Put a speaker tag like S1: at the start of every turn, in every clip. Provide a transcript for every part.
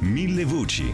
S1: Mille voci.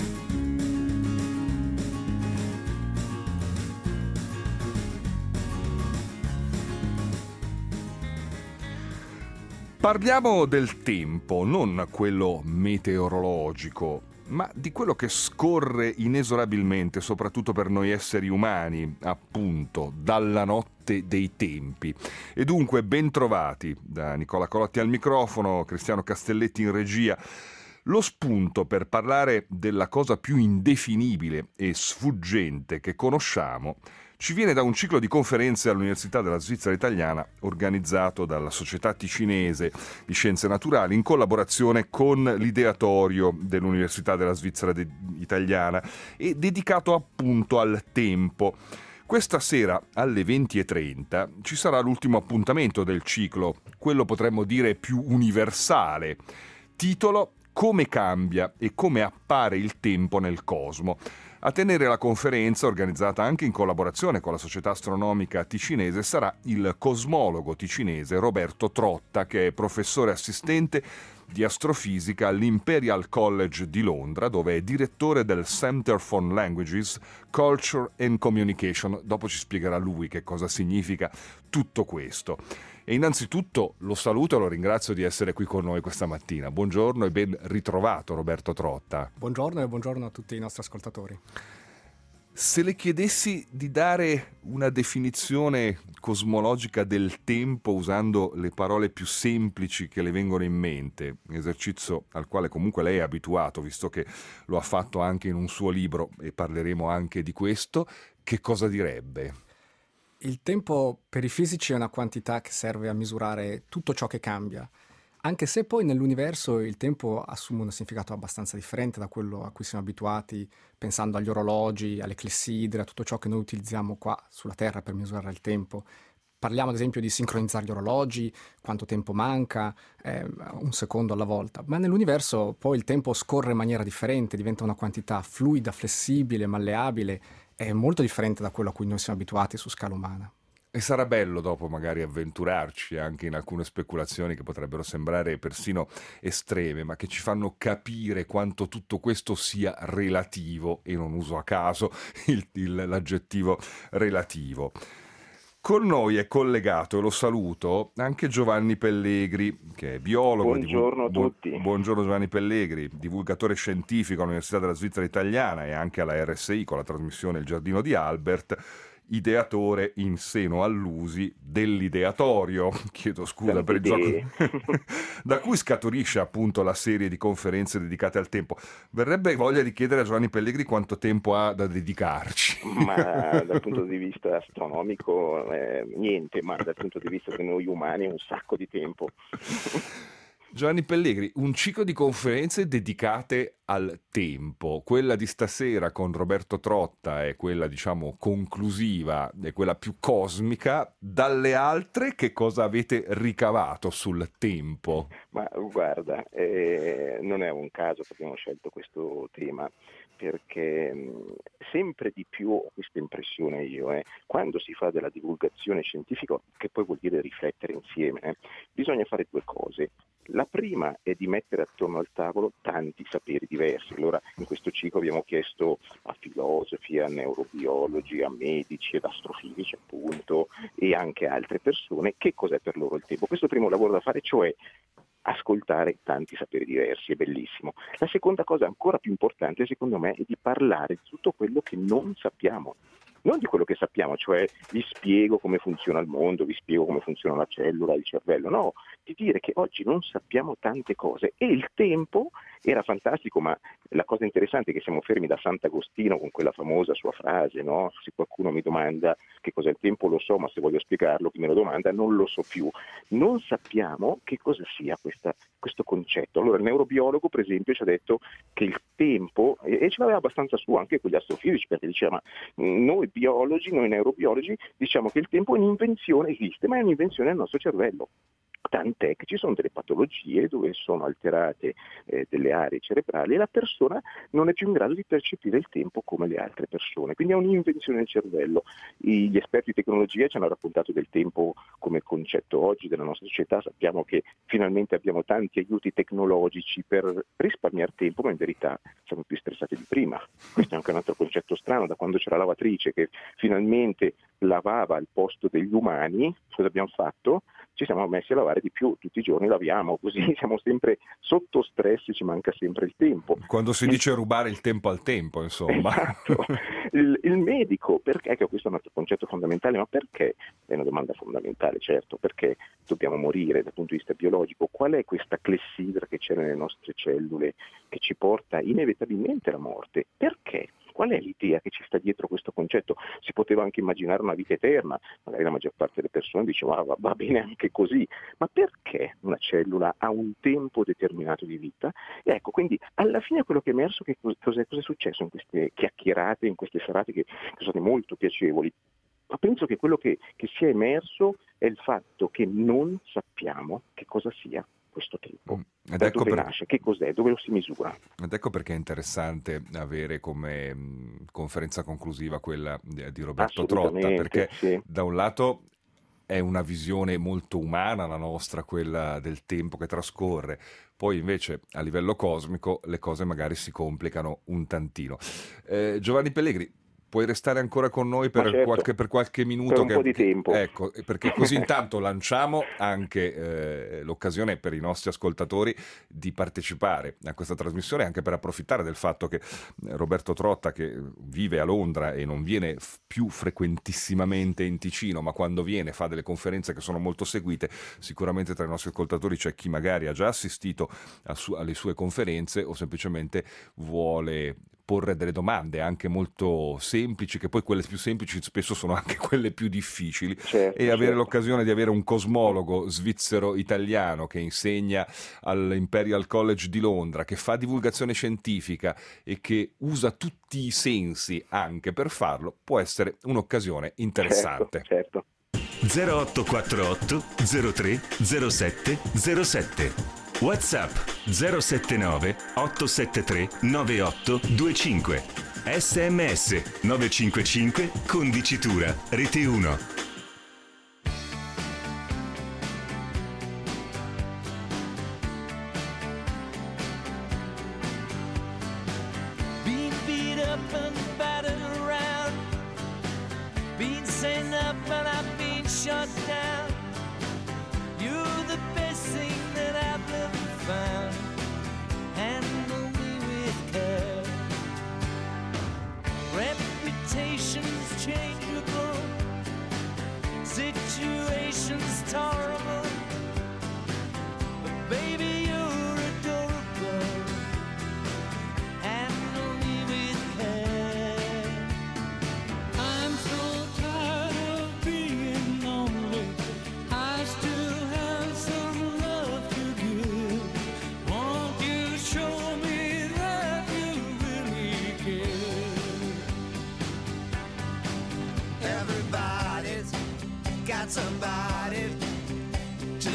S1: Parliamo del tempo, non quello meteorologico, ma di quello che scorre inesorabilmente, soprattutto per noi esseri umani, appunto, dalla notte dei tempi. E dunque, ben trovati da Nicola Colotti al microfono, Cristiano Castelletti in regia. Lo spunto per parlare della cosa più indefinibile e sfuggente che conosciamo ci viene da un ciclo di conferenze all'Università della Svizzera Italiana organizzato dalla Società Ticinese di Scienze Naturali in collaborazione con l'Ideatorio dell'Università della Svizzera Italiana e dedicato appunto al tempo. Questa sera alle 20:30 ci sarà l'ultimo appuntamento del ciclo, quello potremmo dire più universale. Titolo: Come cambia e come appare il tempo nel cosmo. A tenere la conferenza, organizzata anche in collaborazione con la Società Astronomica Ticinese, sarà il cosmologo ticinese Roberto Trotta, che è professore assistente di astrofisica all'Imperial College di Londra, dove è direttore del Center for Languages, Culture and Communication. Dopo ci spiegherà lui che cosa significa tutto questo. E innanzitutto lo saluto e lo ringrazio di essere qui con noi questa mattina. Buongiorno e ben ritrovato Roberto Trotta.
S2: Buongiorno e buongiorno a tutti i nostri ascoltatori.
S1: Se le chiedessi di dare una definizione cosmologica del tempo usando le parole più semplici che le vengono in mente, esercizio al quale comunque lei è abituato, visto che lo ha fatto anche in un suo libro e parleremo anche di questo, che cosa direbbe?
S2: Il tempo per i fisici è una quantità che serve a misurare tutto ciò che cambia, anche se poi nell'universo il tempo assume un significato abbastanza differente da quello a cui siamo abituati, pensando agli orologi, alle clessidre, a tutto ciò che noi utilizziamo qua sulla Terra per misurare il tempo. Parliamo ad esempio di sincronizzare gli orologi, quanto tempo manca, un secondo alla volta, ma nell'universo poi il tempo scorre in maniera differente, diventa una quantità fluida, flessibile, malleabile, è molto differente da quello a cui noi siamo abituati su scala umana.
S1: E sarà bello dopo magari avventurarci anche in alcune speculazioni che potrebbero sembrare persino estreme, ma che ci fanno capire quanto tutto questo sia relativo, e non uso a caso l'aggettivo relativo. Con noi è collegato, e lo saluto, anche Giovanni Pellegri, che è biologo.
S3: Buongiorno a tutti.
S1: Buongiorno Giovanni Pellegri, divulgatore scientifico all'Università della Svizzera Italiana e anche alla RSI con la trasmissione Il Giardino di Albert, ideatore in seno all'USI dell'Ideatorio, chiedo scusa per il gioco, da cui scaturisce appunto la serie di conferenze dedicate al tempo. Verrebbe voglia di chiedere a Giovanni Pellegri quanto tempo ha da dedicarci.
S3: Ma dal punto di vista astronomico niente, ma dal punto di vista di noi umani un sacco di tempo.
S1: Giovanni Pellegri, un ciclo di conferenze dedicate al tempo. Quella di stasera con Roberto Trotta è quella, diciamo, conclusiva, è quella più cosmica. Dalle altre che cosa avete ricavato sul tempo?
S3: Ma guarda, non è un caso che abbiamo scelto questo tema, perché sempre di più ho questa impressione io, quando si fa della divulgazione scientifica, che poi vuol dire riflettere insieme, bisogna fare due cose. La prima è di mettere attorno al tavolo tanti saperi diversi. Allora in questo ciclo abbiamo chiesto a filosofi, a neurobiologi, a medici ed astrofisici appunto, e anche altre persone, che cos'è per loro il tempo. Questo è il primo lavoro da fare, cioè ascoltare tanti saperi diversi, è bellissimo. La seconda cosa ancora più importante secondo me è di parlare di tutto quello che non sappiamo. Non di quello che sappiamo, cioè vi spiego come funziona il mondo, vi spiego come funziona la cellula, il cervello, no, di dire che oggi non sappiamo tante cose e il tempo era fantastico, ma la cosa interessante è che siamo fermi da Sant'Agostino con quella famosa sua frase, no? Se qualcuno mi domanda che cos'è il tempo lo so, ma se voglio spiegarlo chi me lo domanda non lo so più. Non sappiamo che cosa sia questo concetto. Allora il neurobiologo per esempio ci ha detto che il tempo, e ce l'aveva abbastanza su anche con gli astrofisici, perché diceva ma noi biologi, noi neurobiologi diciamo che il tempo è un'invenzione, esiste, ma è un'invenzione del nostro cervello. Tant'è che ci sono delle patologie dove sono alterate delle aree cerebrali e la persona non è più in grado di percepire il tempo come le altre persone, quindi è un'invenzione del cervello. Gli esperti di tecnologia ci hanno raccontato del tempo come concetto oggi della nostra società, sappiamo che finalmente abbiamo tanti aiuti tecnologici per risparmiare tempo, ma in verità siamo più stressati di prima. Questo è anche un altro concetto strano, da quando c'era la lavatrice che finalmente lavava al posto degli umani, cosa abbiamo fatto? Ci siamo messi a lavare di più, tutti i giorni laviamo, così siamo sempre sotto stress e ci manca sempre il tempo.
S1: Quando si dice rubare il tempo al tempo, insomma.
S3: Esatto. Il medico, perché? Che questo è un altro concetto fondamentale, ma perché? È una domanda fondamentale, certo, perché dobbiamo morire dal punto di vista biologico? Qual è questa clessidra che c'è nelle nostre cellule che ci porta inevitabilmente alla morte? Perché? Qual è l'idea che ci sta dietro questo concetto? Si poteva anche immaginare una vita eterna, magari la maggior parte delle persone diceva va bene anche così, ma perché una cellula ha un tempo determinato di vita? E ecco, quindi alla fine quello che è emerso, che cos'è successo in queste chiacchierate, in queste serate che sono state molto piacevoli? Ma penso che quello che sia emerso è il fatto che non sappiamo che cosa sia questo tempo. Da dove nasce, che cos'è, dove lo si misura.
S1: Ed ecco perché è interessante avere come conferenza conclusiva quella di Roberto Trotta, perché
S3: sì,
S1: da un lato è una visione molto umana la nostra, quella del tempo che trascorre, poi invece a livello cosmico le cose magari si complicano un tantino. Giovanni Pellegri, puoi restare ancora con noi per,
S3: certo,
S1: qualche minuto?
S3: Per un po' di tempo.
S1: Ecco, perché così intanto lanciamo anche l'occasione per i nostri ascoltatori di partecipare a questa trasmissione, anche per approfittare del fatto che Roberto Trotta, che vive a Londra e non viene più frequentissimamente in Ticino, ma quando viene fa delle conferenze che sono molto seguite, sicuramente tra i nostri ascoltatori c'è chi magari ha già assistito alle sue conferenze o semplicemente vuole porre delle domande anche molto semplici, che poi quelle più semplici spesso sono anche quelle più difficili,
S3: certo,
S1: e avere l'occasione di avere un cosmologo svizzero-italiano che insegna all'Imperial College di Londra, che fa divulgazione scientifica e che usa tutti i sensi anche per farlo, può essere un'occasione interessante.
S3: Certo.
S4: 0848 03 07 07 WhatsApp 079 873 9825 SMS 955 con dicitura Rete 1.
S5: Been beat up and battered around, been sent up and I've been shut down. You're the best thing that I've ever found. Handle me with care. Reputation's changeable, situation's tolerable, but baby you're adorable. Handle me with care. I'm so tired of being lonely. I still have some love to give. Won't you show me that you really care? Everybody's got somebody to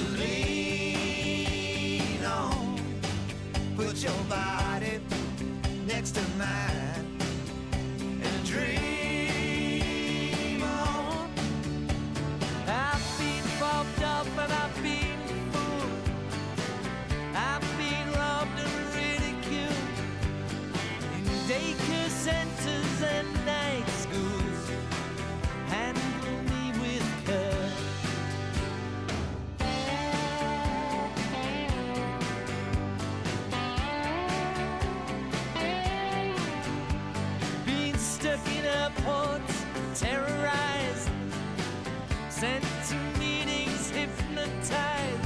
S5: lean on. Put your body next to mine and dream on. I've been bumped up and I've been fooled. I've been robbed and ridiculed in daycare centers and night schools. Handle me with care. Been stuck in airports, terrorized, sent to meetings, hypnotized,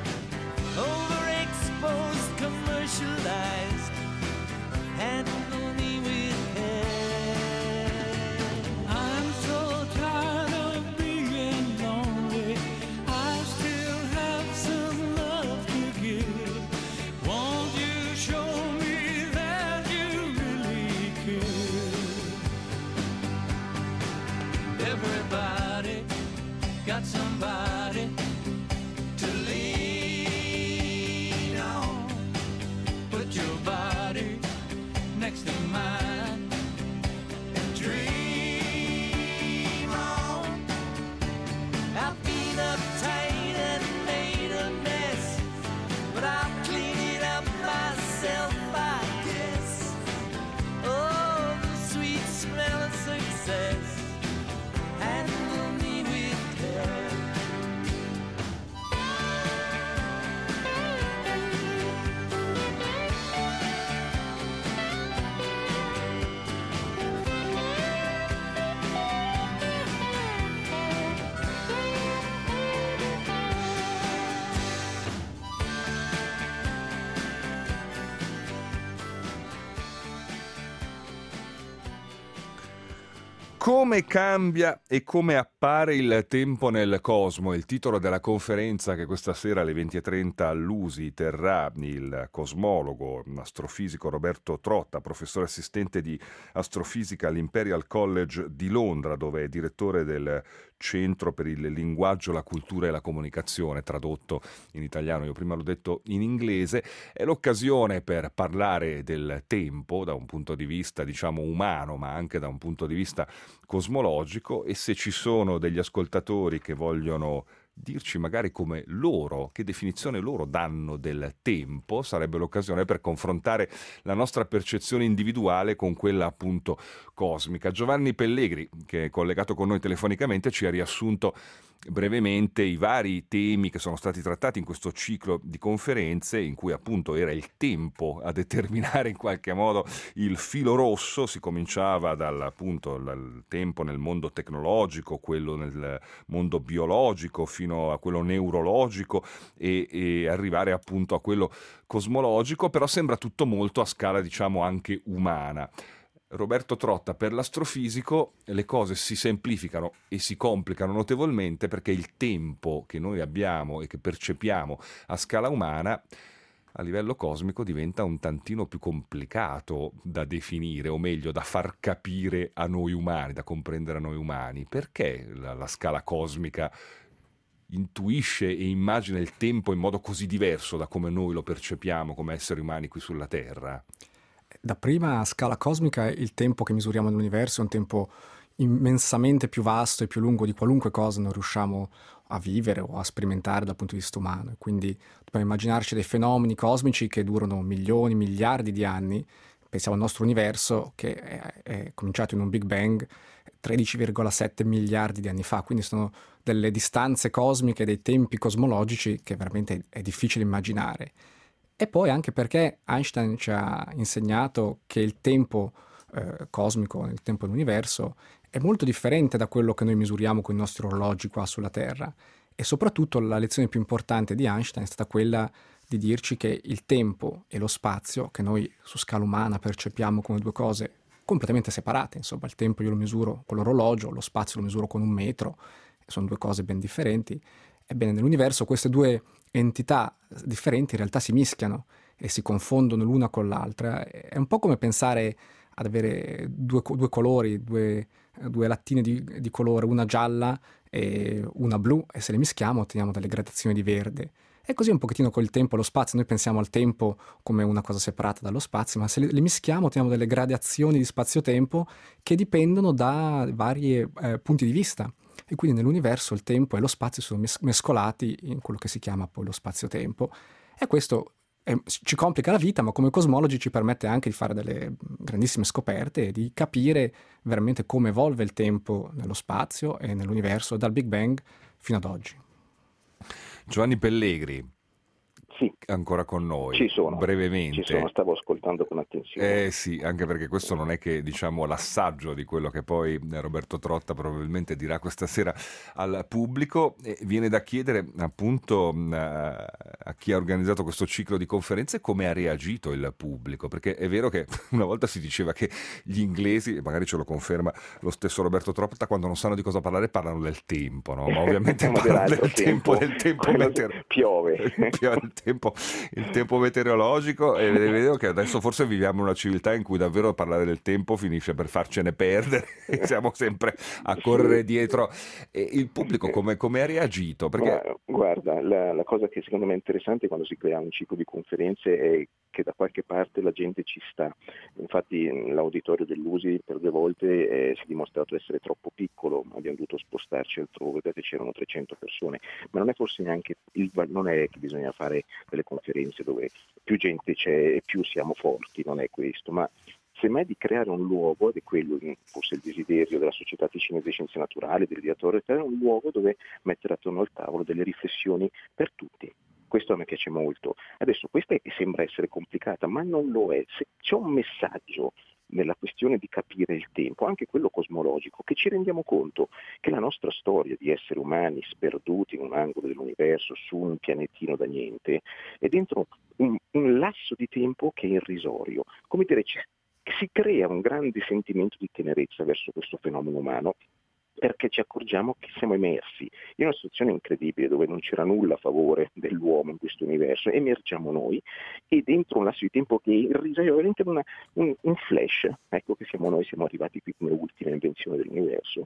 S5: overexposed, commercialized. Handle me with care. I'm so tired of being lonely. I still have some love to give. Won't you show me that you really care? Everybody got
S1: Come cambia e come appare il tempo nel cosmo? Il titolo della conferenza che questa sera alle 20:30 all'USI terrà il cosmologo, astrofisico Roberto Trotta, professore assistente di astrofisica all'Imperial College di Londra, dove è direttore del Centro per il linguaggio, la cultura e la comunicazione, tradotto in italiano, io prima l'ho detto in inglese. È l'occasione per parlare del tempo da un punto di vista, diciamo, umano, ma anche da un punto di vista cosmologico, e se ci sono degli ascoltatori che vogliono dirci magari come loro, che definizione loro danno del tempo, sarebbe l'occasione per confrontare la nostra percezione individuale con quella appunto cosmica. Giovanni Pellegri, che è collegato con noi telefonicamente, ci ha riassunto brevemente i vari temi che sono stati trattati in questo ciclo di conferenze, in cui appunto era il tempo a determinare in qualche modo il filo rosso. Si cominciava dal tempo nel mondo tecnologico, quello nel mondo biologico, fino a quello neurologico e arrivare appunto a quello cosmologico, però sembra tutto molto a scala, diciamo, anche umana. Roberto Trotta, per l'astrofisico le cose si semplificano e si complicano notevolmente, perché il tempo che noi abbiamo e che percepiamo a scala umana a livello cosmico diventa un tantino più complicato da definire, o meglio da far capire a noi umani, da comprendere a noi umani. Perché la scala cosmica intuisce e immagina il tempo in modo così diverso da come noi lo percepiamo come esseri umani qui sulla Terra?
S2: Da prima a scala cosmica il tempo che misuriamo nell'universo è un tempo immensamente più vasto e più lungo di qualunque cosa noi riusciamo a vivere o a sperimentare dal punto di vista umano. Quindi dobbiamo immaginarci dei fenomeni cosmici che durano milioni, miliardi di anni. Pensiamo al nostro universo, che è cominciato in un Big Bang 13,7 miliardi di anni fa, quindi sono delle distanze cosmiche, dei tempi cosmologici che veramente è difficile immaginare. E poi anche perché Einstein ci ha insegnato che il tempo cosmico, il tempo dell'universo, è molto differente da quello che noi misuriamo con i nostri orologi qua sulla Terra. E soprattutto la lezione più importante di Einstein è stata quella di dirci che il tempo e lo spazio, che noi su scala umana percepiamo come due cose completamente separate, insomma il tempo io lo misuro con l'orologio, lo spazio lo misuro con un metro, sono due cose ben differenti. Ebbene, nell'universo queste due entità differenti in realtà si mischiano e si confondono l'una con l'altra. È un po' come pensare ad avere due colori, due lattine di colore, una gialla e una blu, e se le mischiamo otteniamo delle gradazioni di verde. E così un pochettino col tempo e lo spazio. Noi pensiamo al tempo come una cosa separata dallo spazio, ma se le mischiamo otteniamo delle gradazioni di spazio-tempo che dipendono da vari punti di vista. E quindi nell'universo il tempo e lo spazio sono mescolati in quello che si chiama poi lo spazio-tempo. E questo ci complica la vita, ma come cosmologi ci permette anche di fare delle grandissime scoperte e di capire veramente come evolve il tempo nello spazio e nell'universo dal Big Bang fino ad oggi.
S1: Giovanni Pellegri,
S3: sì,
S1: ancora con noi,
S3: ci sono,
S1: brevemente.
S3: Ci sono, stavo ascoltando con attenzione.
S1: Sì, anche perché questo non è che, diciamo, l'assaggio di quello che poi Roberto Trotta probabilmente dirà questa sera al pubblico. Viene da chiedere appunto a chi ha organizzato questo ciclo di conferenze come ha reagito il pubblico, perché è vero che una volta si diceva che gli inglesi, e magari ce lo conferma lo stesso Roberto Trotta, quando non sanno di cosa parlare parlano del tempo, no? Ma ovviamente parlano del tempo
S3: piove.
S1: Il tempo meteorologico, e vedo che adesso forse viviamo in una civiltà in cui davvero parlare del tempo finisce per farcene perdere e siamo sempre a correre dietro. E il pubblico come ha reagito? Perché...
S3: Guarda, la cosa che secondo me è interessante quando si crea un ciclo di conferenze è che da qualche parte la gente ci sta. Infatti l'auditorio dell'USI per 2 volte si è dimostrato essere troppo piccolo, abbiamo dovuto spostarci altrove perché c'erano 300 persone, ma non è forse neanche non è che bisogna fare delle conferenze dove più gente c'è e più siamo forti, non è questo, ma semmai di creare un luogo, ed è quello forse il desiderio della Società Ticinese di Scienze Naturali, del direttore, creare un luogo dove mettere attorno al tavolo delle riflessioni per tutti. Questo a me piace molto. Adesso questa sembra essere complicata, ma non lo è. Se c'è un messaggio nella questione di capire il tempo, anche quello cosmologico, che ci rendiamo conto che la nostra storia di esseri umani sperduti in un angolo dell'universo, su un pianetino da niente, è dentro un lasso di tempo che è irrisorio. Come dire, si crea un grande sentimento di tenerezza verso questo fenomeno umano, perché ci accorgiamo che siamo immersi in una situazione incredibile dove non c'era nulla a favore dell'uomo in questo universo, emergiamo noi e dentro un lasso di tempo che irrisoria veramente un flash, ecco che siamo noi, siamo arrivati qui come ultima invenzione dell'universo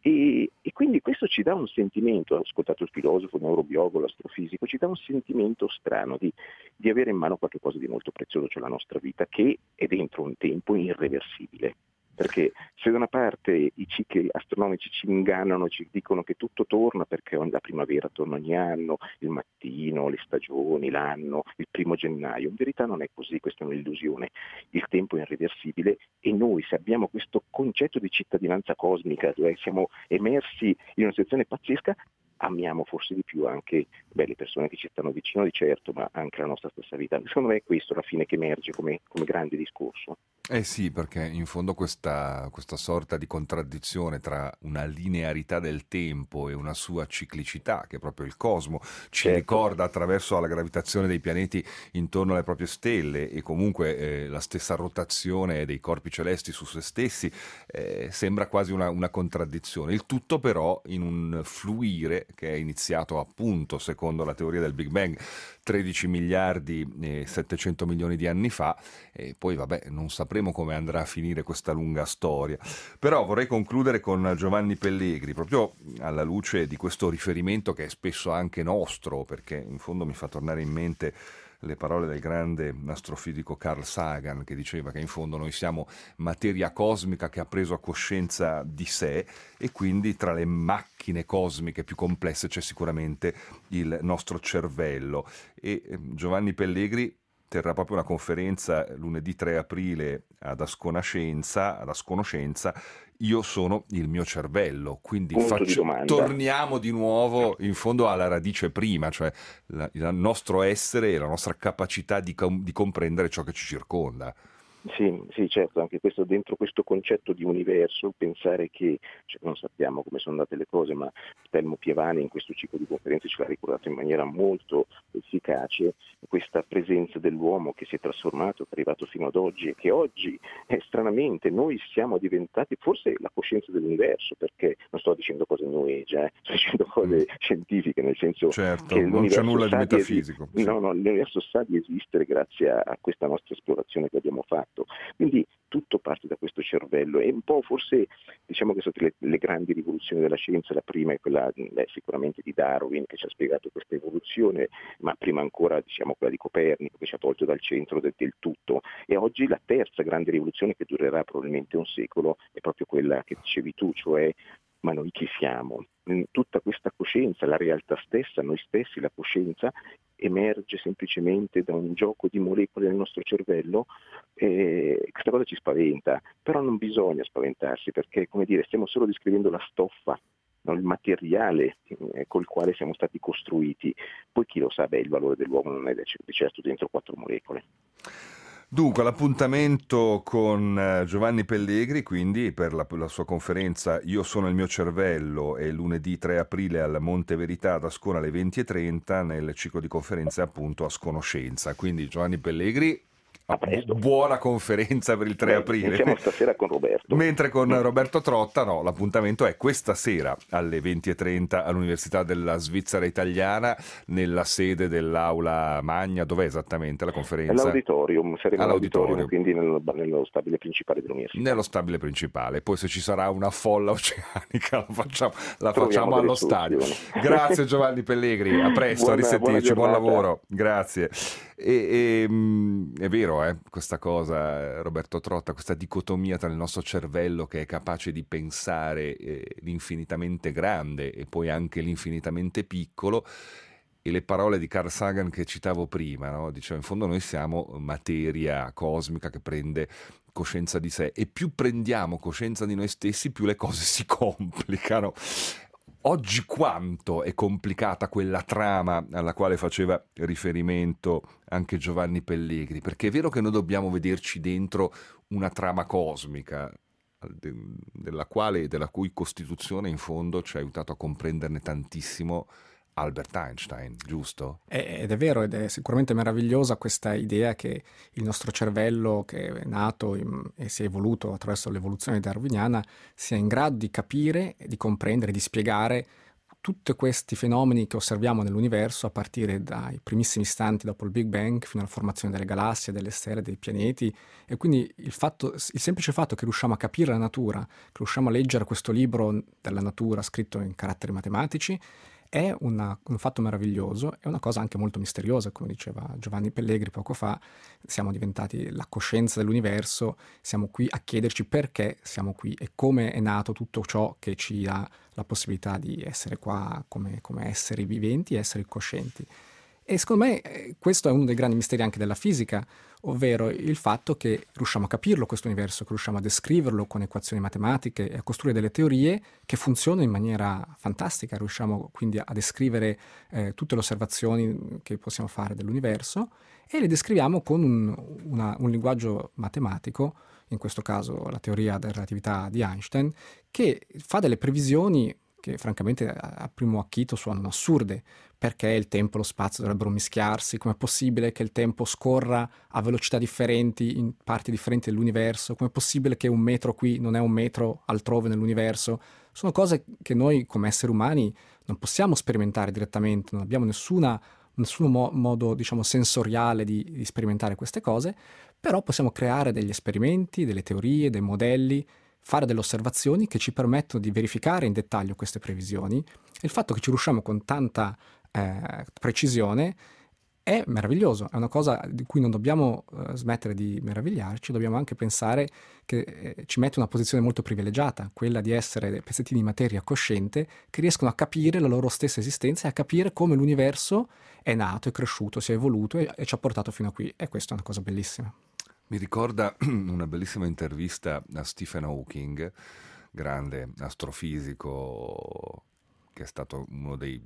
S3: e quindi questo ci dà un sentimento, ho ascoltato il filosofo, il neurobiologo, l'astrofisico, ci dà un sentimento strano di avere in mano qualcosa di molto prezioso, cioè la nostra vita, che è dentro un tempo irreversibile. Perché se da una parte i cicli astronomici ci ingannano, ci dicono che tutto torna perché la primavera torna ogni anno, il mattino, le stagioni, l'anno, il 1 gennaio, in verità non è così, questa è un'illusione. Il tempo è irreversibile e noi, se abbiamo questo concetto di cittadinanza cosmica, dove siamo emersi in una situazione pazzesca, amiamo forse di più anche le persone che ci stanno vicino di certo, ma anche la nostra stessa vita. Secondo me è questo alla fine che emerge come grande discorso.
S1: Eh sì, perché in fondo questa sorta di contraddizione tra una linearità del tempo e una sua ciclicità, che è proprio il cosmo, ci ricorda attraverso la gravitazione dei pianeti intorno alle proprie stelle e comunque la stessa rotazione dei corpi celesti su se stessi, sembra quasi una contraddizione. Il tutto però in un fluire che è iniziato appunto, secondo la teoria del Big Bang, 13 miliardi e 700 milioni di anni fa, e poi vabbè non sapremo come andrà a finire questa lunga storia. Però vorrei concludere con Giovanni Pellegri, proprio alla luce di questo riferimento che è spesso anche nostro, perché in fondo mi fa tornare in mente le parole del grande astrofisico Carl Sagan, che diceva che in fondo noi siamo materia cosmica che ha preso coscienza di sé, e quindi tra le macchine cosmiche più complesse c'è sicuramente il nostro cervello. E Giovanni Pellegri terrà proprio una conferenza lunedì 3 aprile ad Asconoscenza, Io sono il mio cervello, quindi torniamo di nuovo in fondo alla radice prima, cioè il nostro essere e la nostra capacità di comprendere ciò che ci circonda.
S3: Sì, certo, anche questo dentro questo concetto di universo, pensare che, non sappiamo come sono andate le cose, ma Telmo Pievani in questo ciclo di conferenze ce l'ha ricordato in maniera molto efficace, questa presenza dell'uomo che si è trasformato, che è arrivato fino ad oggi e che oggi, stranamente, noi siamo diventati forse la coscienza dell'universo, perché non sto dicendo cose new age, sto dicendo cose scientifiche, nel senso che
S1: non c'è nulla di metafisico.
S3: No, l'universo sa di esistere grazie a questa nostra esplorazione che abbiamo fatto. Quindi tutto parte da questo cervello e un po' forse diciamo che sono state le grandi rivoluzioni della scienza. La prima è quella sicuramente di Darwin, che ci ha spiegato questa evoluzione, ma prima ancora diciamo quella di Copernico, che ci ha tolto dal centro del tutto, e oggi la terza grande rivoluzione, che durerà probabilmente un secolo, è proprio quella che dicevi tu, cioè ma noi chi siamo? Tutta questa coscienza, la realtà stessa, noi stessi, la coscienza emerge semplicemente da un gioco di molecole nel nostro cervello, e questa cosa ci spaventa, però non bisogna spaventarsi, perché come dire, stiamo solo descrivendo la stoffa, il materiale col quale siamo stati costruiti. Poi chi lo sa, il valore dell'uomo non è di certo dentro 4 molecole.
S1: Dunque, l'appuntamento con Giovanni Pellegri, quindi per la sua conferenza Io sono il mio cervello, è lunedì 3 aprile al Monte Verità ad Ascona alle 20:30 nel ciclo di conferenze appunto Asconoscenza. Quindi Giovanni Pellegri, buona conferenza per il 3 aprile.
S3: Siamo stasera con Roberto.
S1: Mentre con Roberto Trotta l'appuntamento è questa sera alle 20:30 all'Università della Svizzera Italiana, nella sede dell'Aula Magna. Dov'è esattamente la conferenza?
S3: All'auditorium, saremo all'auditorium, quindi nello stabile principale dell'università.
S1: Nello stabile principale. Poi se ci sarà una folla oceanica la facciamo allo stadio. Grazie Giovanni Pellegri, a presto, a risentirci, buon lavoro. Grazie. È vero, questa cosa, Roberto Trotta, questa dicotomia tra il nostro cervello che è capace di pensare l'infinitamente grande e poi anche l'infinitamente piccolo, e le parole di Carl Sagan che citavo prima, no? Diceva, in fondo noi siamo materia cosmica che prende coscienza di sé, e più prendiamo coscienza di noi stessi più le cose si complicano. Oggi quanto è complicata quella trama alla quale faceva riferimento anche Giovanni Pellegri, perché è vero che noi dobbiamo vederci dentro una trama cosmica della cui costituzione in fondo ci ha aiutato a comprenderne tantissimo Albert Einstein, giusto?
S2: Ed è vero, ed è sicuramente meravigliosa questa idea che il nostro cervello, che è nato e si è evoluto attraverso l'evoluzione darwiniana, sia in grado di capire, di comprendere, di spiegare tutti questi fenomeni che osserviamo nell'universo a partire dai primissimi istanti dopo il Big Bang fino alla formazione delle galassie, delle stelle, dei pianeti. E quindi il semplice fatto che riusciamo a capire la natura, che riusciamo a leggere questo libro della natura scritto in caratteri matematici, è un fatto meraviglioso, è una cosa anche molto misteriosa, come diceva Giovanni Pellegri poco fa. Siamo diventati la coscienza dell'universo, siamo qui a chiederci perché siamo qui e come è nato tutto ciò che ci dà la possibilità di essere qua come esseri viventi e esseri coscienti. E secondo me questo è uno dei grandi misteri anche della fisica, ovvero il fatto che riusciamo a capirlo questo universo, che riusciamo a descriverlo con equazioni matematiche e a costruire delle teorie che funzionano in maniera fantastica. Riusciamo quindi a descrivere tutte le osservazioni che possiamo fare dell'universo e le descriviamo con un linguaggio matematico, in questo caso la teoria della relatività di Einstein, che fa delle previsioni che francamente a primo acchito suonano assurde. Perché il tempo e lo spazio dovrebbero mischiarsi? Com'è possibile che il tempo scorra a velocità differenti in parti differenti dell'universo? Com'è possibile che un metro qui non è un metro altrove nell'universo? Sono cose che noi come esseri umani non possiamo sperimentare direttamente, non abbiamo nessun modo, diciamo, sensoriale di sperimentare queste cose, però possiamo creare degli esperimenti, delle teorie, dei modelli, fare delle osservazioni che ci permettono di verificare in dettaglio queste previsioni. E il fatto che ci riusciamo con tanta precisione è meraviglioso, è una cosa di cui non dobbiamo smettere di meravigliarci, dobbiamo anche pensare che ci mette in una posizione molto privilegiata, quella di essere dei pezzettini di materia cosciente che riescono a capire la loro stessa esistenza e a capire come l'universo è nato, è cresciuto, si è evoluto e ci ha portato fino a qui, e questa è una cosa bellissima.
S1: Mi ricorda una bellissima intervista a Stephen Hawking, grande astrofisico, che è stato uno dei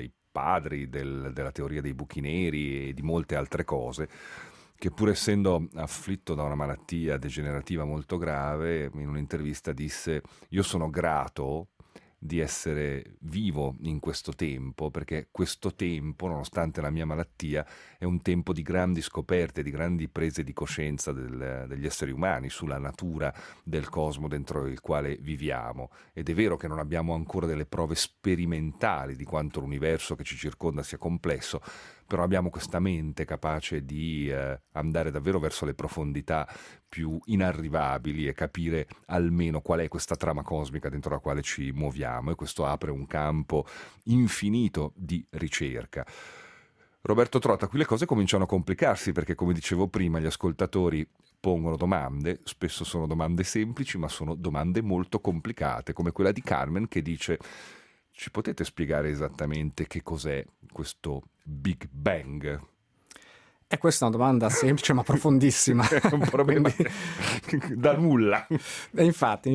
S1: padri della teoria dei buchi neri e di molte altre cose, che pur essendo afflitto da una malattia degenerativa molto grave, in un'intervista disse: io sono grato di essere vivo in questo tempo, perché questo tempo, nonostante la mia malattia, è un tempo di grandi scoperte, di grandi prese di coscienza degli esseri umani sulla natura del cosmo dentro il quale viviamo. Ed è vero che non abbiamo ancora delle prove sperimentali di quanto l'universo che ci circonda sia complesso, però abbiamo questa mente capace di andare davvero verso le profondità più inarrivabili e capire almeno qual è questa trama cosmica dentro la quale ci muoviamo, e questo apre un campo infinito di ricerca. Roberto Trotta, qui le cose cominciano a complicarsi, perché come dicevo prima gli ascoltatori pongono domande, spesso sono domande semplici ma sono domande molto complicate, come quella di Carmen che dice: ci potete spiegare esattamente che cos'è questo Big Bang?
S2: E questa è una domanda semplice ma profondissima.
S1: È un problema da nulla.
S2: Infatti.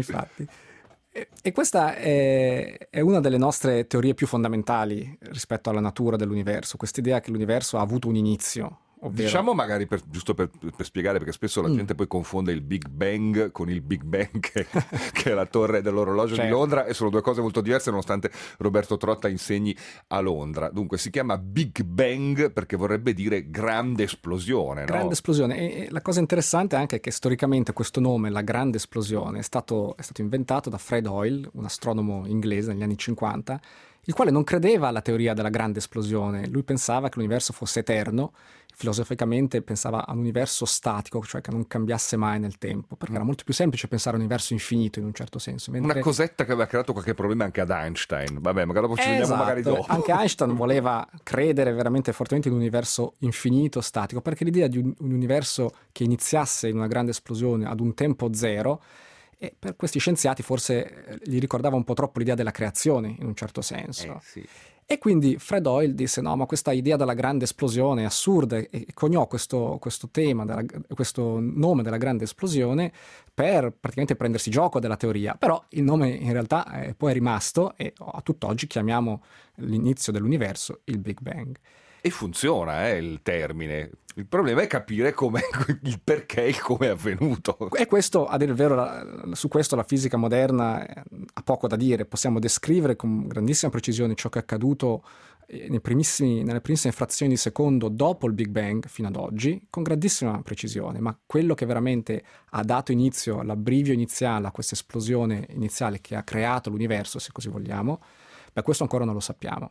S2: E questa è una delle nostre teorie più fondamentali rispetto alla natura dell'universo, quest'idea che l'universo ha avuto un inizio. Ovvero...
S1: Diciamo magari giusto per spiegare, perché spesso la gente poi confonde il Big Bang con il Big Bang che è la torre dell'orologio di Londra, e sono due cose molto diverse nonostante Roberto Trotta insegni a Londra. Dunque si chiama Big Bang perché vorrebbe dire grande esplosione, no?
S2: Grande esplosione, e la cosa interessante anche è che storicamente questo nome, la grande esplosione, è stato inventato da Fred Hoyle, un astronomo inglese negli anni 50, il quale non credeva alla teoria della grande esplosione. Lui pensava che l'universo fosse eterno, filosoficamente pensava a un universo statico, cioè che non cambiasse mai nel tempo, perché era molto più semplice pensare a un universo infinito in un certo senso.
S1: Una cosetta che aveva creato qualche problema anche ad Einstein. Vabbè, magari dopo ci vediamo magari dopo.
S2: Anche Einstein voleva credere veramente fortemente in un universo infinito, statico, perché l'idea di un universo che iniziasse in una grande esplosione ad un tempo zero, e per questi scienziati forse gli ricordava un po' troppo l'idea della creazione in un certo senso.
S1: Sì.
S2: E quindi Fred Hoyle disse: no, ma questa idea della grande esplosione è assurda, e coniò questo tema, questo nome della grande esplosione per praticamente prendersi gioco della teoria. Però il nome in realtà poi è rimasto, e a tutt'oggi chiamiamo l'inizio dell'universo il Big Bang.
S1: E funziona il termine. Il problema è capire il perché e il come è avvenuto.
S2: E questo, a dire il vero, su questo la fisica moderna ha poco da dire. Possiamo descrivere con grandissima precisione ciò che è accaduto nelle primissime frazioni di secondo dopo il Big Bang fino ad oggi, con grandissima precisione, ma quello che veramente ha dato inizio all'abbrivio iniziale, a questa esplosione iniziale che ha creato l'universo, se così vogliamo, questo ancora non lo sappiamo.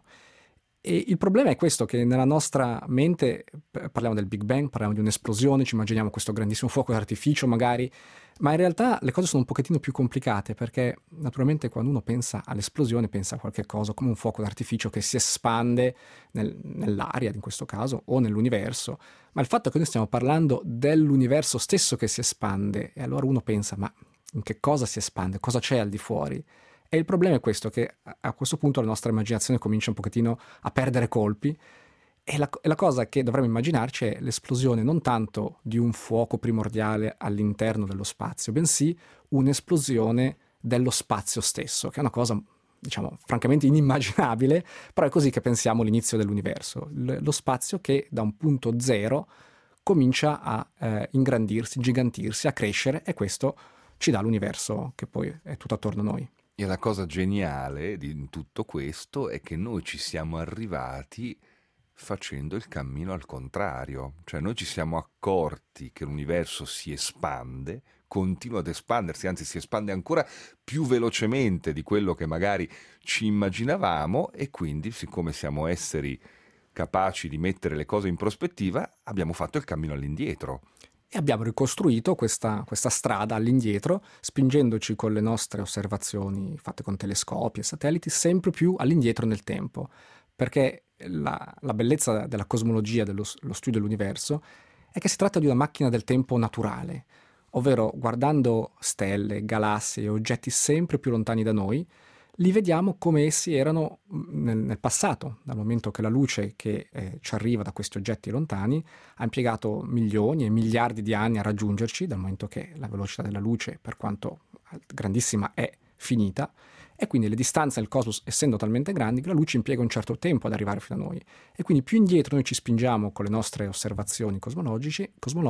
S2: E il problema è questo, che nella nostra mente parliamo del Big Bang, parliamo di un'esplosione, ci immaginiamo questo grandissimo fuoco d'artificio magari, ma in realtà le cose sono un pochettino più complicate, perché naturalmente quando uno pensa all'esplosione pensa a qualche cosa come un fuoco d'artificio che si espande nell'aria in questo caso o nell'universo, ma il fatto è che noi stiamo parlando dell'universo stesso che si espande, e allora uno pensa, ma in che cosa si espande, cosa c'è al di fuori? E il problema è questo, che a questo punto la nostra immaginazione comincia un pochettino a perdere colpi, e la cosa che dovremmo immaginarci è l'esplosione non tanto di un fuoco primordiale all'interno dello spazio, bensì un'esplosione dello spazio stesso, che è una cosa, diciamo, francamente inimmaginabile, però è così che pensiamo all'inizio dell'universo. Lo spazio che da un punto zero comincia a ingrandirsi, gigantirsi, a crescere, e questo ci dà l'universo che poi è tutto attorno a noi.
S1: E la cosa geniale di tutto questo è che noi ci siamo arrivati facendo il cammino al contrario, cioè noi ci siamo accorti che l'universo si espande, continua ad espandersi, anzi si espande ancora più velocemente di quello che magari ci immaginavamo, e quindi, siccome siamo esseri capaci di mettere le cose in prospettiva, abbiamo fatto il cammino all'indietro.
S2: E abbiamo ricostruito questa strada all'indietro, spingendoci con le nostre osservazioni fatte con telescopi e satelliti sempre più all'indietro nel tempo, perché la bellezza della cosmologia, dello studio dell'universo, è che si tratta di una macchina del tempo naturale, ovvero guardando stelle, galassie e oggetti sempre più lontani da noi, li vediamo come essi erano nel passato, dal momento che la luce che ci arriva da questi oggetti lontani ha impiegato milioni e miliardi di anni a raggiungerci, dal momento che la velocità della luce, per quanto grandissima, è finita, e quindi le distanze nel cosmos, essendo talmente grandi, la luce impiega un certo tempo ad arrivare fino a noi. E quindi più indietro noi ci spingiamo con le nostre osservazioni cosmologiche,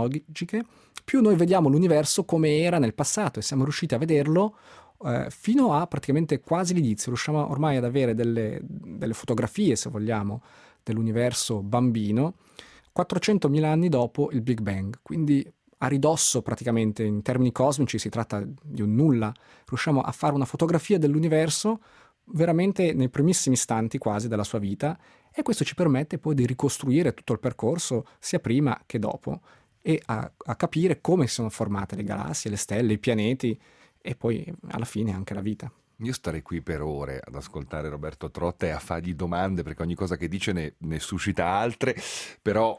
S2: più noi vediamo l'universo come era nel passato, e siamo riusciti a vederlo fino a praticamente quasi l'inizio. Riusciamo ormai ad avere delle fotografie, se vogliamo, dell'universo bambino 400.000 anni dopo il Big Bang, quindi a ridosso praticamente. In termini cosmici si tratta di un nulla. Riusciamo a fare una fotografia dell'universo veramente nei primissimi istanti quasi della sua vita, e questo ci permette poi di ricostruire tutto il percorso sia prima che dopo, e a capire come si sono formate le galassie, le stelle, i pianeti, e poi alla fine anche la vita.
S1: Io starei qui per ore ad ascoltare Roberto Trotta e a fargli domande, perché ogni cosa che dice ne suscita altre, però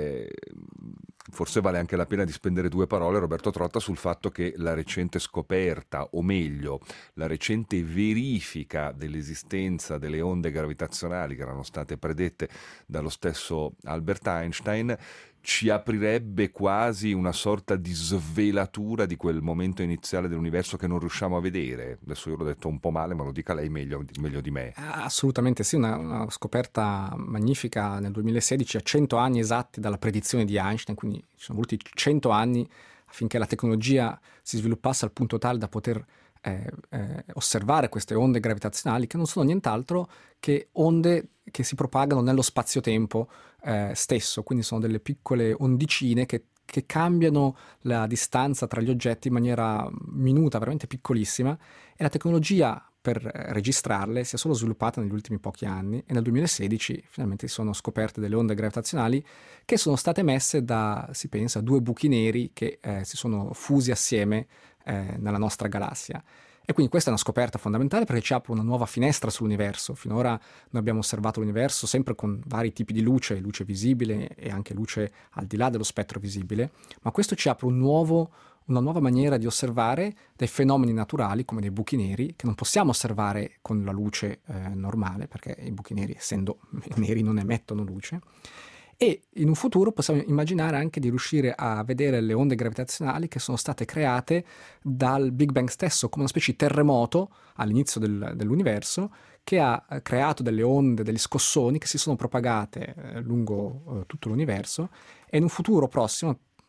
S1: forse vale anche la pena di spendere due parole, Roberto Trotta, sul fatto che la recente scoperta, o meglio, la recente verifica dell'esistenza delle onde gravitazionali che erano state predette dallo stesso Albert Einstein ci aprirebbe quasi una sorta di svelatura di quel momento iniziale dell'universo che non riusciamo a vedere. Adesso io l'ho detto un po' male, ma lo dica lei meglio di me.
S2: Assolutamente sì, una scoperta magnifica nel 2016, a 100 anni esatti dalla predizione di Einstein, quindi ci sono voluti 100 anni affinché la tecnologia si sviluppasse al punto tale da poter osservare queste onde gravitazionali, che non sono nient'altro che onde che si propagano nello spazio-tempo stesso, quindi sono delle piccole ondicine che cambiano la distanza tra gli oggetti in maniera minuta, veramente piccolissima, e la tecnologia per registrarle si è solo sviluppata negli ultimi pochi anni, e nel 2016 finalmente si sono scoperte delle onde gravitazionali che sono state emesse da, si pensa, due buchi neri che si sono fusi assieme nella nostra galassia. E quindi questa è una scoperta fondamentale, perché ci apre una nuova finestra sull'universo. Finora noi abbiamo osservato l'universo sempre con vari tipi di luce visibile e anche luce al di là dello spettro visibile, ma questo ci apre una nuova maniera di osservare dei fenomeni naturali come dei buchi neri, che non possiamo osservare con la luce normale, perché i buchi neri, essendo neri, non emettono luce. E in un futuro possiamo immaginare anche di riuscire a vedere le onde gravitazionali che sono state create dal Big Bang stesso, come una specie di terremoto all'inizio dell'universo, che ha creato delle onde, degli scossoni che si sono propagate lungo tutto l'universo, e in un futuro prossimo,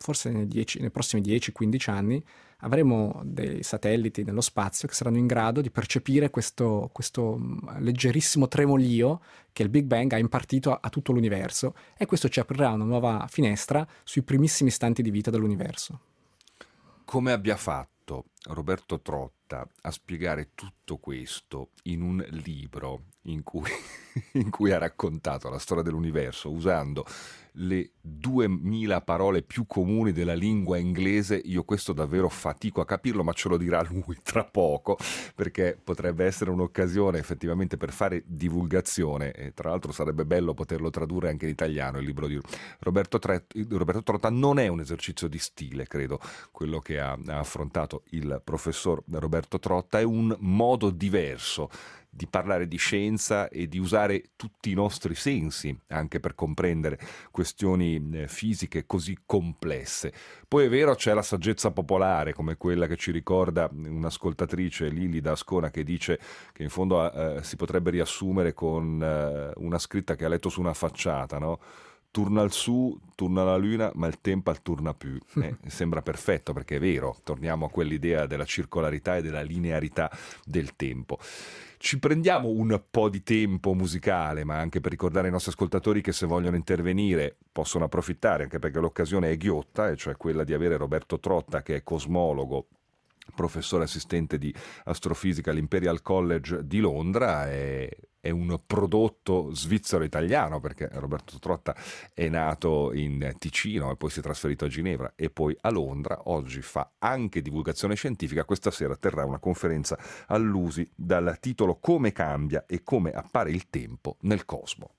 S2: forse nei prossimi 10-15 anni, avremo dei satelliti nello spazio che saranno in grado di percepire questo leggerissimo tremolio che il Big Bang ha impartito a tutto l'universo, e questo ci aprirà una nuova finestra sui primissimi istanti di vita dell'universo.
S1: Come abbia fatto Roberto Trotta a spiegare tutto questo in un libro in cui ha raccontato la storia dell'universo usando le 2000 parole più comuni della lingua inglese, io questo davvero fatico a capirlo, ma ce lo dirà lui tra poco, perché potrebbe essere un'occasione effettivamente per fare divulgazione, e tra l'altro sarebbe bello poterlo tradurre anche in italiano. Il libro di Roberto Trotta non è un esercizio di stile, credo, quello che ha affrontato il professor Roberto Trotta, è un modo diverso di parlare di scienza e di usare tutti i nostri sensi anche per comprendere questioni fisiche così complesse. Poi è vero, c'è la saggezza popolare, come quella che ci ricorda un'ascoltatrice, Lili da Ascona, che dice che in fondo si potrebbe riassumere con una scritta che ha letto su una facciata, no? Turna al su, turna la luna, ma il tempo al turna più. Sembra perfetto, perché è vero, torniamo a quell'idea della circolarità e della linearità del tempo. Ci prendiamo un po' di tempo musicale, ma anche per ricordare ai nostri ascoltatori che se vogliono intervenire possono approfittare, anche perché l'occasione è ghiotta, e cioè quella di avere Roberto Trotta, che è cosmologo, professore assistente di astrofisica all'Imperial College di Londra. È un prodotto svizzero-italiano, perché Roberto Trotta è nato in Ticino e poi si è trasferito a Ginevra e poi a Londra. Oggi fa anche divulgazione scientifica. Questa sera terrà una conferenza all'USI dal titolo Come cambia e come appare il tempo nel cosmo.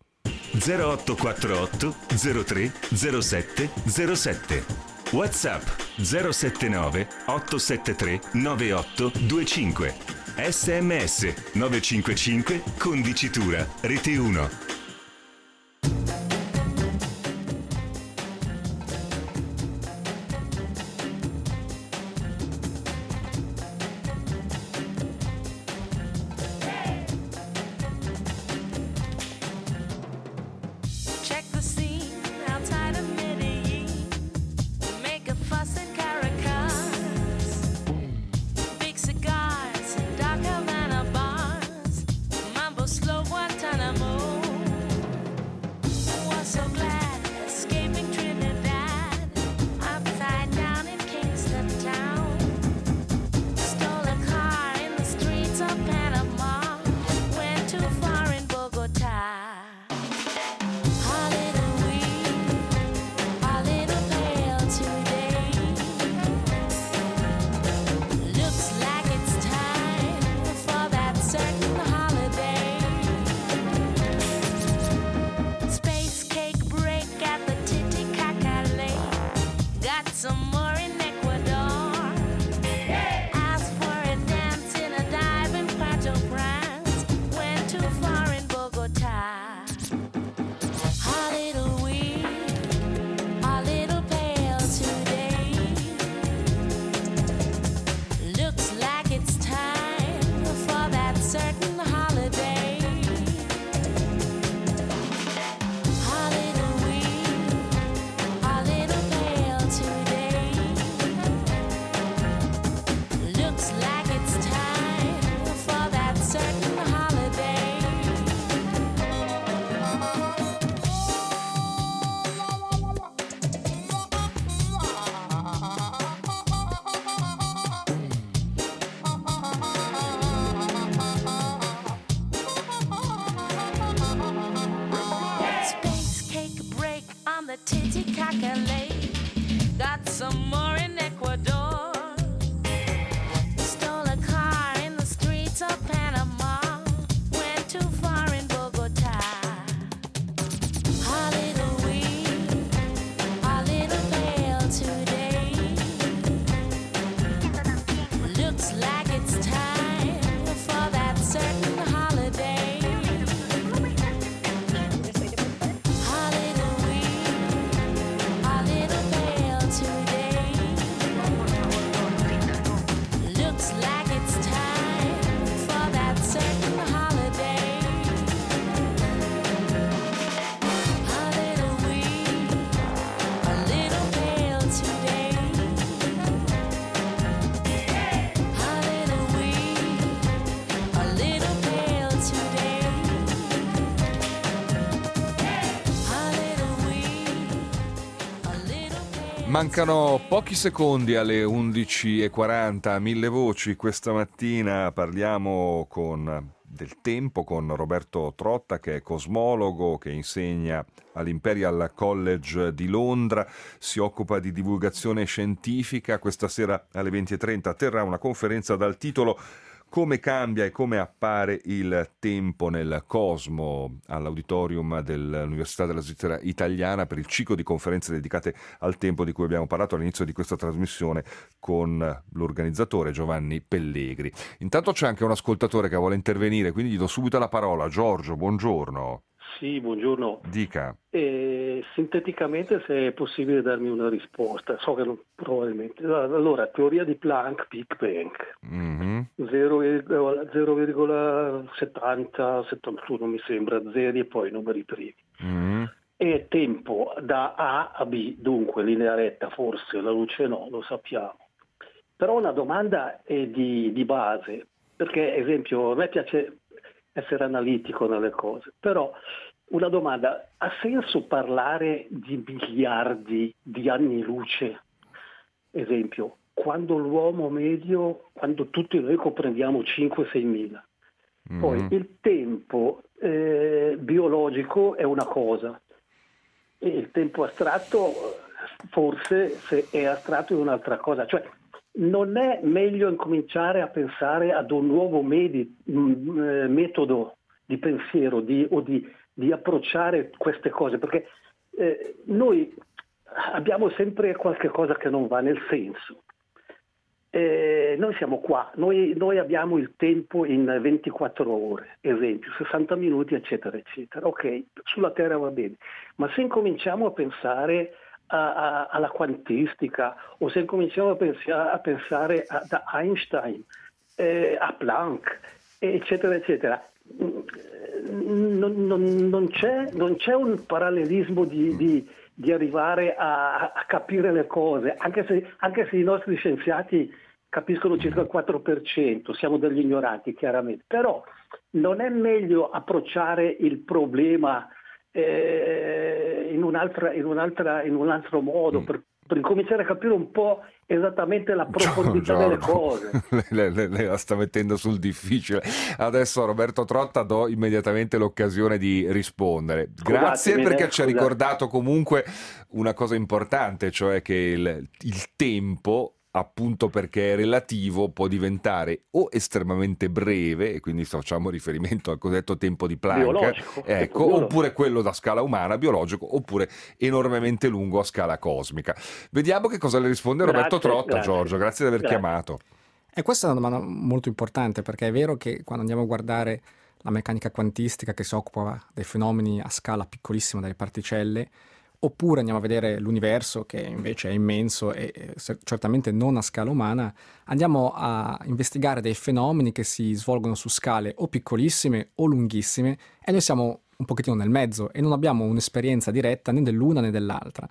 S4: 0848 03 07 07 WhatsApp 079 873 9825. SMS 955 con dicitura Rete 1.
S5: Today
S1: Mancano pochi secondi alle 11:40, mille voci. Questa mattina parliamo del tempo con Roberto Trotta, che è cosmologo, che insegna all'Imperial College di Londra, si occupa di divulgazione scientifica. Questa sera alle 20:30 terrà una conferenza dal titolo "Come cambia e come appare il tempo nel cosmo" all'auditorium dell'Università della Svizzera Italiana, per il ciclo di conferenze dedicate al tempo di cui abbiamo parlato all'inizio di questa trasmissione con l'organizzatore Giovanni Pellegri. Intanto c'è anche un ascoltatore che vuole intervenire, quindi gli do subito la parola. Giorgio, buongiorno.
S6: Sì, buongiorno.
S1: Dica.
S6: Sinteticamente, se è possibile darmi una risposta, so che probabilmente. Allora, teoria di Planck, Big Bang, 0,70, 71 mi sembra, zeri e poi numeri primi. E tempo da A a B, dunque linea retta, forse la luce no, lo sappiamo. Però una domanda è di base, perché esempio a me piace essere analitico nelle cose, però una domanda: ha senso parlare di miliardi di anni luce? Esempio, quando l'uomo medio, quando tutti noi comprendiamo 5-6 mila. Poi il tempo biologico è una cosa, e il tempo astratto forse, se è astratto, è un'altra cosa. Cioè, non è meglio incominciare a pensare ad un nuovo metodo di pensiero di approcciare queste cose, perché noi abbiamo sempre qualche cosa che non va, nel senso, noi siamo qua, noi abbiamo il tempo in 24 ore, esempio 60 minuti eccetera eccetera, ok, sulla Terra va bene, ma se incominciamo a pensare alla quantistica, o se incominciamo a pensare da Einstein a Planck eccetera eccetera, non c'è un parallelismo di arrivare a capire le cose, anche se i nostri scienziati capiscono circa il 4%, siamo degli ignoranti chiaramente, però non è meglio approcciare il problema in un altro modo, per incominciare a capire un po' esattamente la profondità delle cose.
S1: Lei la sta mettendo sul difficile. Adesso a Roberto Trotta do immediatamente l'occasione di rispondere. Grazie, perché ci ha ricordato comunque una cosa importante, cioè che il tempo, appunto perché è relativo, può diventare o estremamente breve, e quindi facciamo riferimento al cosiddetto tempo di Planck, ecco, oppure quello da scala umana, biologico, oppure enormemente lungo a scala cosmica. Vediamo che cosa le risponde Roberto Trotta. Giorgio, grazie di aver chiamato.
S2: E questa è una domanda molto importante, perché è vero che quando andiamo a guardare la meccanica quantistica, che si occupa dei fenomeni a scala piccolissima delle particelle, oppure andiamo a vedere l'universo, che invece è immenso e certamente non a scala umana, andiamo a investigare dei fenomeni che si svolgono su scale o piccolissime o lunghissime, e noi siamo un pochettino nel mezzo e non abbiamo un'esperienza diretta né dell'una né dell'altra.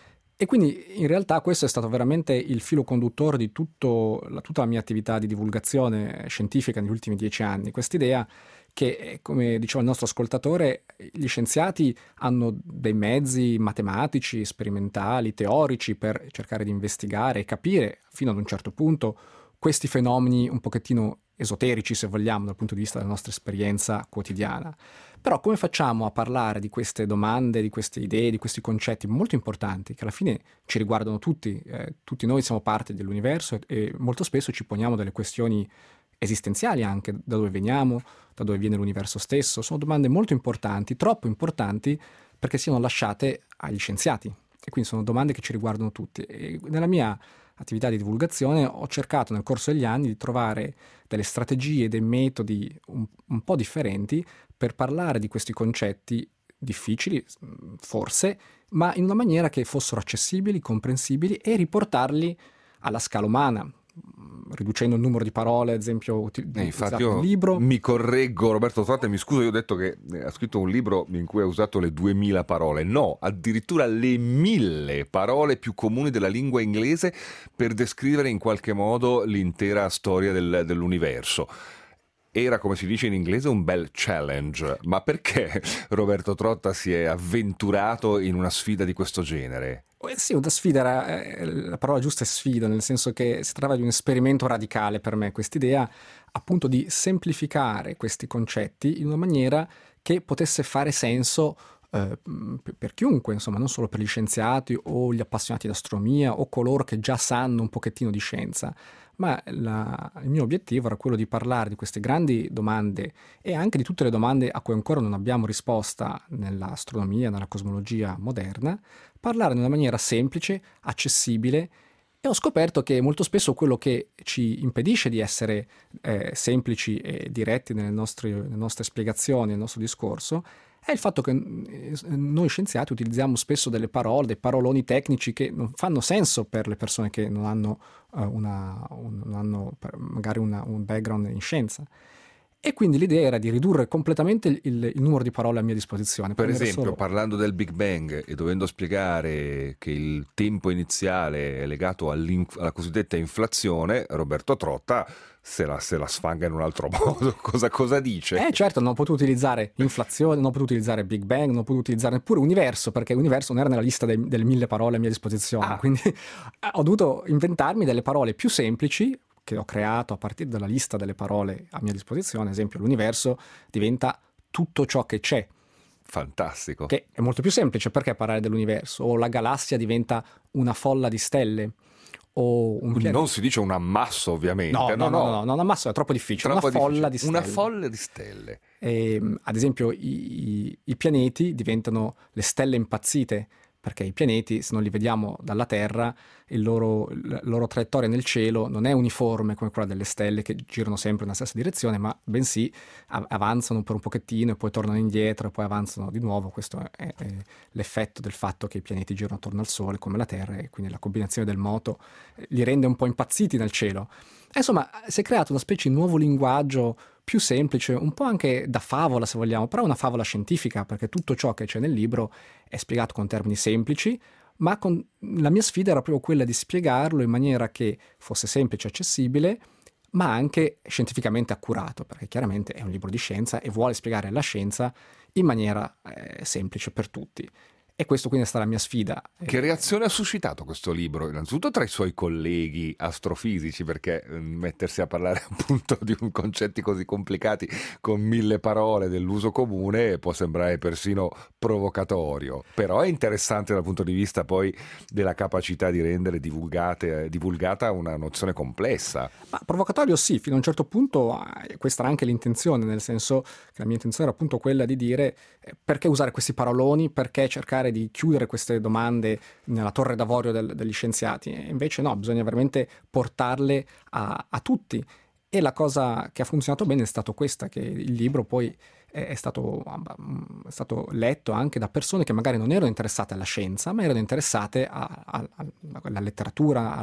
S2: E quindi in realtà questo è stato veramente il filo conduttore di tutta la mia attività di divulgazione scientifica negli ultimi 10 anni, quest'idea che, come diceva il nostro ascoltatore, gli scienziati hanno dei mezzi matematici, sperimentali, teorici per cercare di investigare e capire fino ad un certo punto questi fenomeni un pochettino esoterici, se vogliamo, dal punto di vista della nostra esperienza quotidiana. Però come facciamo a parlare di queste domande, di queste idee, di questi concetti molto importanti che alla fine ci riguardano tutti? Tutti noi siamo parte dell'universo e molto spesso ci poniamo delle questioni esistenziali anche, da dove veniamo, da dove viene l'universo stesso. Sono domande molto importanti, troppo importanti perché siano lasciate agli scienziati, e quindi sono domande che ci riguardano tutti. E nella mia attività di divulgazione ho cercato nel corso degli anni di trovare delle strategie, dei metodi un po' differenti per parlare di questi concetti difficili, forse, ma in una maniera che fossero accessibili, comprensibili, e riportarli alla scala umana, riducendo il numero di parole, ad esempio
S1: infatti io libro. Mi correggo, Roberto Trotta, mi scuso, io ho detto che ha scritto un libro in cui ha usato le 2000 parole, no, addirittura le 1000 parole più comuni della lingua inglese per descrivere in qualche modo l'intera storia dell'universo. Era, come si dice in inglese, un bel challenge. Ma perché Roberto Trotta si è avventurato in una sfida di questo genere?
S2: Sì, una sfida, la parola giusta è sfida, nel senso che si tratta di un esperimento radicale per me, quest'idea appunto di semplificare questi concetti in una maniera che potesse fare senso per chiunque, insomma, non solo per gli scienziati o gli appassionati di astronomia o coloro che già sanno un pochettino di scienza, ma il mio obiettivo era quello di parlare di queste grandi domande e anche di tutte le domande a cui ancora non abbiamo risposta nell'astronomia, nella cosmologia moderna, parlare in una maniera semplice, accessibile, e ho scoperto che molto spesso quello che ci impedisce di essere semplici e diretti nelle nostre spiegazioni, nel nostro discorso, è il fatto che noi scienziati utilizziamo spesso delle parole, dei paroloni tecnici che non fanno senso per le persone che non hanno, magari un background in scienza. E quindi l'idea era di ridurre completamente il numero di parole a mia disposizione.
S1: Per esempio, parlando del Big Bang e dovendo spiegare che il tempo iniziale è legato alla cosiddetta inflazione, Roberto Trotta se la sfanga in un altro modo. Cosa dice?
S2: Certo, non ho potuto utilizzare inflazione, non ho potuto utilizzare Big Bang, non ho potuto utilizzare neppure universo, perché universo non era nella lista delle 1000 parole a mia disposizione. Quindi ho dovuto inventarmi delle parole più semplici, che ho creato a partire dalla lista delle parole a mia disposizione. Ad esempio, l'universo diventa tutto ciò che c'è.
S1: Fantastico.
S2: Che è molto più semplice, perché parlare dell'universo? O la galassia diventa una folla di stelle. O
S1: non si dice un ammasso, ovviamente.
S2: No, un ammasso è troppo difficile. Folla di stelle.
S1: Una folla di stelle.
S2: Ad esempio, i pianeti diventano le stelle impazzite, perché i pianeti, se non li vediamo dalla Terra, la loro traiettoria nel cielo non è uniforme come quella delle stelle che girano sempre nella stessa direzione, ma bensì avanzano per un pochettino e poi tornano indietro e poi avanzano di nuovo. Questo è l'effetto del fatto che i pianeti girano attorno al Sole come la Terra, e quindi la combinazione del moto li rende un po' impazziti nel cielo. Insomma, si è creato una specie di nuovo linguaggio più semplice, un po' anche da favola se vogliamo, però è una favola scientifica, perché tutto ciò che c'è nel libro è spiegato con termini semplici, ma la mia sfida era proprio quella di spiegarlo in maniera che fosse semplice e accessibile, ma anche scientificamente accurato, perché chiaramente è un libro di scienza e vuole spiegare la scienza in maniera semplice per tutti. E questo quindi è stata la mia sfida.
S1: Che reazione ha suscitato questo libro? Innanzitutto tra i suoi colleghi astrofisici, perché mettersi a parlare appunto di concetti così complicati con 1000 parole dell'uso comune può sembrare persino provocatorio, però è interessante dal punto di vista poi della capacità di rendere divulgata una nozione complessa.
S2: Ma provocatorio sì, fino a un certo punto questa era anche l'intenzione, nel senso che la mia intenzione era appunto quella di dire perché usare questi paroloni, perché cercare di chiudere queste domande nella torre d'avorio degli scienziati, e invece no, bisogna veramente portarle a tutti. E la cosa che ha funzionato bene è stato questa, che il libro poi è stato letto anche da persone che magari non erano interessate alla scienza, ma erano interessate alla letteratura,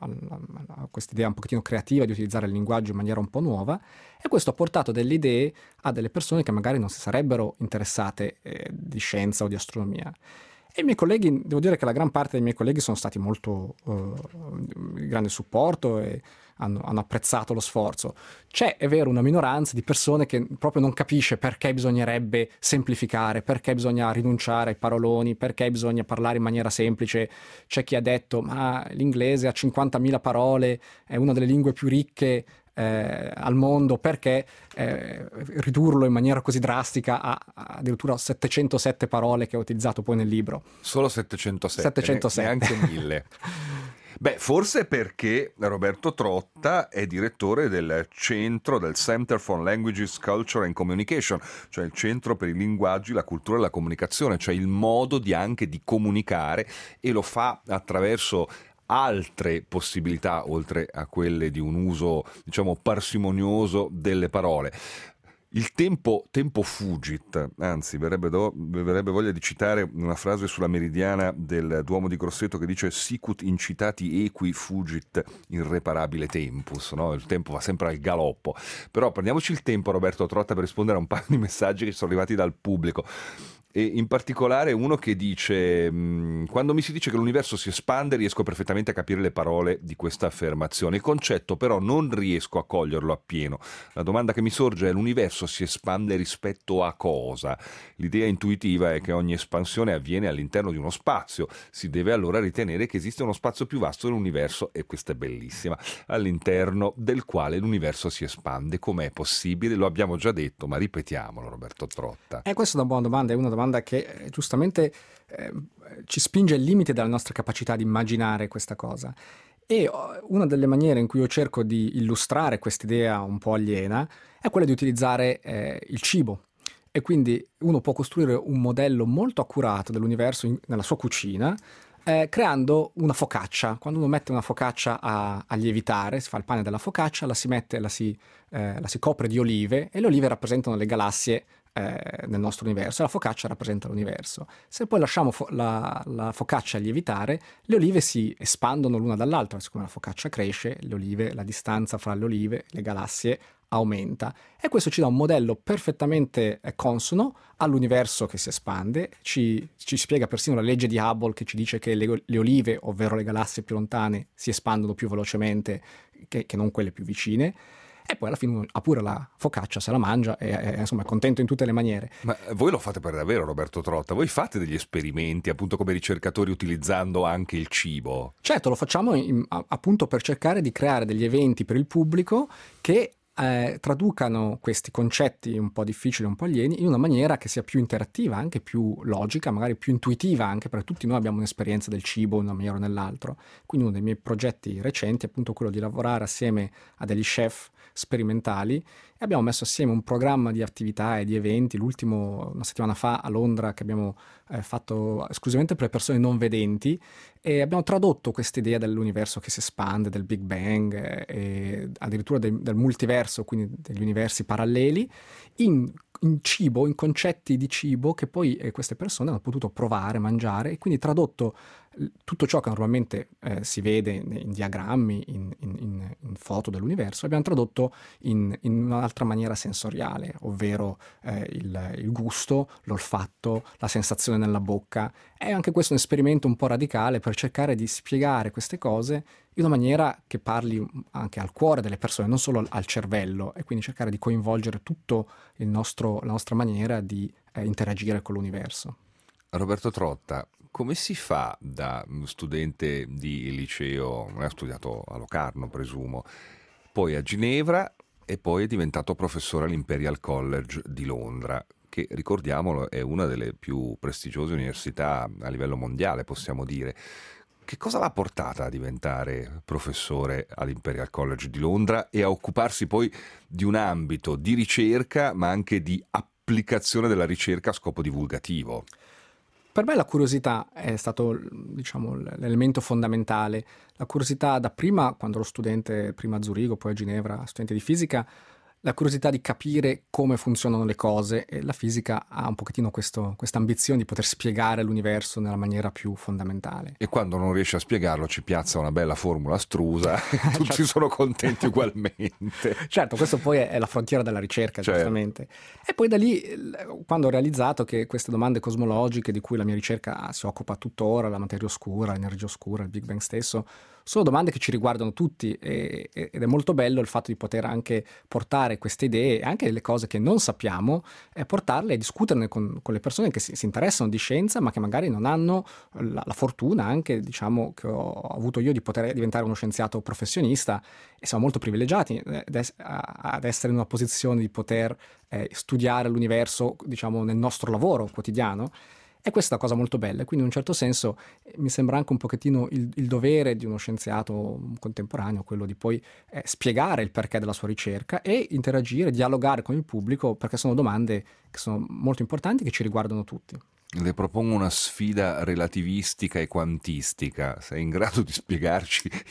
S2: a questa idea un pochettino creativa di utilizzare il linguaggio in maniera un po' nuova, e questo ha portato delle idee a delle persone che magari non si sarebbero interessate di scienza o di astronomia. E i miei colleghi, devo dire che la gran parte dei miei colleghi sono stati molto di grande supporto e hanno apprezzato lo sforzo. C'è, è vero, una minoranza di persone che proprio non capisce perché bisognerebbe semplificare, perché bisogna rinunciare ai paroloni, perché bisogna parlare in maniera semplice. C'è chi ha detto, ma l'inglese ha 50.000 parole, è una delle lingue più ricche al mondo, perché ridurlo in maniera così drastica a addirittura 707 parole che ho utilizzato poi nel libro.
S1: Solo 707. Neanche 1000. Beh, forse perché Roberto Trotta è direttore del Center for Languages, Culture and Communication, cioè il centro per i linguaggi, la cultura e la comunicazione, cioè il modo anche di comunicare, e lo fa attraverso altre possibilità oltre a quelle di un uso, diciamo, parsimonioso delle parole. Il tempo fugit, anzi verrebbe voglia di citare una frase sulla Meridiana del Duomo di Grosseto che dice sicut incitati equi fugit irreparabile tempus, no? Il tempo va sempre al galoppo. Però prendiamoci il tempo, Roberto Trotta, per rispondere a un paio di messaggi che sono arrivati dal pubblico. E in particolare uno che dice: quando mi si dice che l'universo si espande riesco perfettamente a capire le parole di questa affermazione, il concetto però non riesco a coglierlo appieno. La domanda che mi sorge è: l'universo si espande rispetto a cosa? L'idea intuitiva è che ogni espansione avviene all'interno di uno spazio, si deve allora ritenere che esiste uno spazio più vasto dell'universo, e questa è bellissima, all'interno del quale l'universo si espande. Com'è possibile? Lo abbiamo già detto, ma ripetiamolo, Roberto Trotta.
S2: Questa è una buona domanda, è una domanda che giustamente ci spinge al limite della nostra capacità di immaginare questa cosa. E una delle maniere in cui io cerco di illustrare quest'idea un po' aliena è quella di utilizzare il cibo. E quindi uno può costruire un modello molto accurato dell'universo nella sua cucina, creando una focaccia. Quando uno mette una focaccia a lievitare, si fa il pane della focaccia, la si copre di olive, e le olive rappresentano le galassie nel nostro universo, e la focaccia rappresenta l'universo. Se poi lasciamo la focaccia lievitare, le olive si espandono l'una dall'altra. Siccome la focaccia cresce, la distanza fra le olive, le galassie, aumenta, e questo ci dà un modello perfettamente consono all'universo che si espande. Ci spiega persino la legge di Hubble, che ci dice che le olive, ovvero le galassie più lontane, si espandono più velocemente che non quelle più vicine. E poi alla fine uno ha pure la focaccia, se la mangia e insomma è contento in tutte le maniere.
S1: Ma voi lo fate per davvero, Roberto Trotta? Voi fate degli esperimenti appunto come ricercatori utilizzando anche il cibo?
S2: Certo, lo facciamo appunto per cercare di creare degli eventi per il pubblico che traducano questi concetti un po' difficili, un po' alieni, in una maniera che sia più interattiva, anche più logica, magari più intuitiva, anche perché tutti noi abbiamo un'esperienza del cibo in una maniera o nell'altro. Quindi uno dei miei progetti recenti è appunto quello di lavorare assieme a degli chef sperimentali, e abbiamo messo assieme un programma di attività e di eventi, l'ultimo una settimana fa a Londra, che abbiamo fatto esclusivamente per le persone non vedenti, e abbiamo tradotto questa idea dell'universo che si espande, del Big Bang, e addirittura del multiverso, quindi degli universi paralleli, in cibo, in concetti di cibo che poi queste persone hanno potuto provare, mangiare, e quindi tradotto tutto ciò che normalmente si vede in diagrammi, in foto dell'universo, abbiamo tradotto in un'altra maniera sensoriale, ovvero il gusto, l'olfatto, la sensazione nella bocca. È anche questo un esperimento un po' radicale per cercare di spiegare queste cose in una maniera che parli anche al cuore delle persone, non solo al cervello, e quindi cercare di coinvolgere tutto la nostra maniera di interagire con l'universo.
S1: Roberto Trotta, come si fa da studente di liceo, ha studiato a Locarno presumo, poi a Ginevra e poi è diventato professore all'Imperial College di Londra, che ricordiamolo è una delle più prestigiose università a livello mondiale, possiamo dire. Che cosa l'ha portata a diventare professore all'Imperial College di Londra e a occuparsi poi di un ambito di ricerca ma anche di applicazione della ricerca a scopo divulgativo?
S2: Per me la curiosità è stato, diciamo, l'elemento fondamentale. La curiosità da prima, quando ero studente, prima a Zurigo, poi a Ginevra, studente di fisica, la curiosità di capire come funzionano le cose, e la fisica ha un pochettino questa ambizione di poter spiegare l'universo nella maniera più fondamentale.
S1: E quando non riesce a spiegarlo ci piazza una bella formula astrusa e tutti
S2: Certo.
S1: sono contenti ugualmente.
S2: Certo, questo poi è la frontiera della ricerca,
S1: Certo.
S2: Giustamente. E poi da lì, quando ho realizzato che queste domande cosmologiche di cui la mia ricerca si occupa tuttora, la materia oscura, l'energia oscura, il Big Bang stesso, sono domande che ci riguardano tutti, ed è molto bello il fatto di poter anche portare queste idee, anche le cose che non sappiamo, e portarle e discuterne con le persone che si interessano di scienza, ma che magari non hanno la fortuna, anche diciamo che ho avuto io, di poter diventare uno scienziato professionista, e siamo molto privilegiati ad essere in una posizione di poter studiare l'universo, diciamo, nel nostro lavoro quotidiano. E questa è una cosa molto bella, quindi in un certo senso mi sembra anche un pochettino il dovere di uno scienziato contemporaneo, quello di poi spiegare il perché della sua ricerca e interagire, dialogare con il pubblico, perché sono domande che sono molto importanti, che ci riguardano tutti.
S1: Le propongo una sfida relativistica e quantistica. Sei in grado di spiegarci in